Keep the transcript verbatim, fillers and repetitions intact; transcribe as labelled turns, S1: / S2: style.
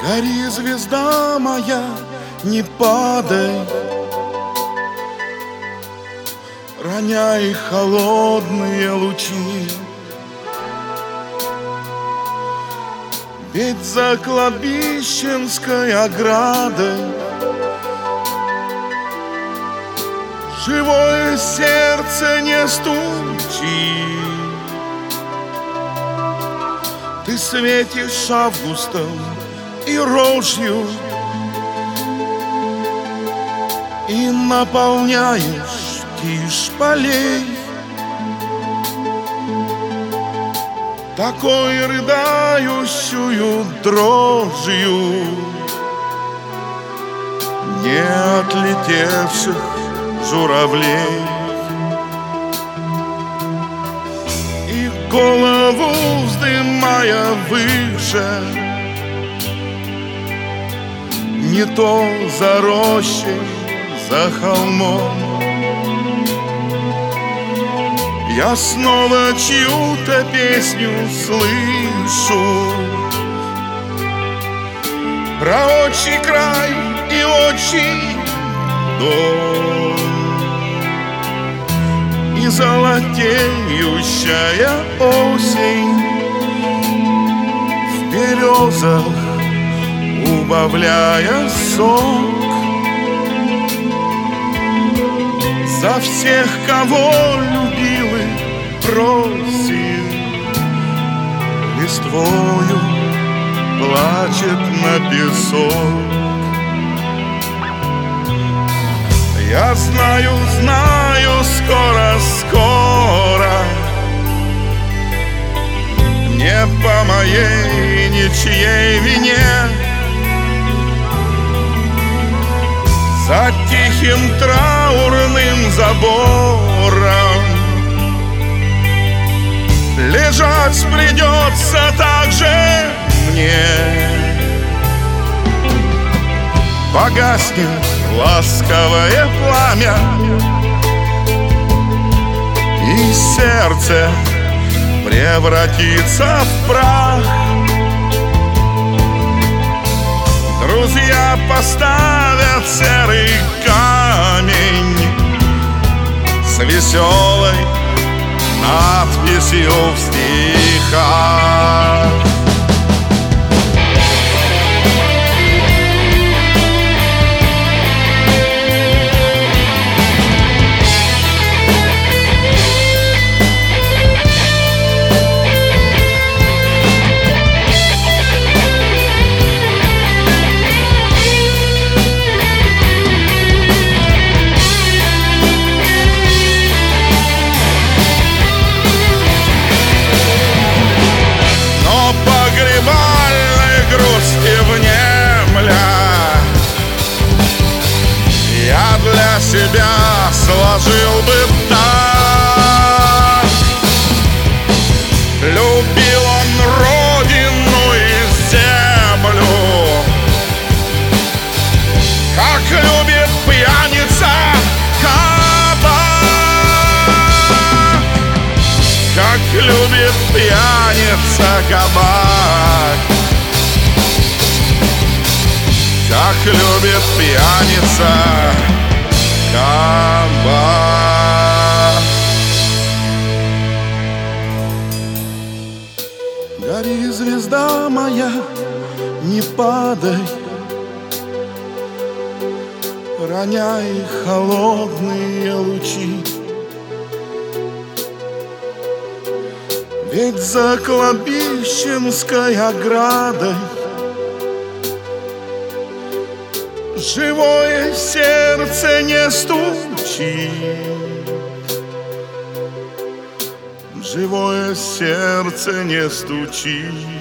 S1: Гори, звезда моя, не падай, роняй холодные лучи. Ведь за кладбищенской оградой живое сердце не стучит. Ты светишь августом и рожью и наполняешь тишь полей. Такой рыдающую дрожью не отлетевших журавлей. И голову вздымая выше, не то за рощей, за холмом, я снова чью-то песню слышу про отчий край и отчий дом. И золотеющая осень в березах, убавляя сок, за всех, кого любил и бросил, листвою плачет на песок. Я знаю, знаю, скоро, скоро, не по моей ничьей вине, за тихим траурным забором лежать придется также мне. Погаснет ласковое пламя, и сердце превратится в прах. Друзья поставят серый камень с веселой надписью в стихах. Себя сложил бы так: любил он родину и землю, как любит пьяница кабак, как любит пьяница кабак, как любит пьяница кабак. Гори, звезда моя, не падай, роняй холодные лучи. Ведь за кладбищенской оградой живое сердце не стучит, живое сердце не стучит.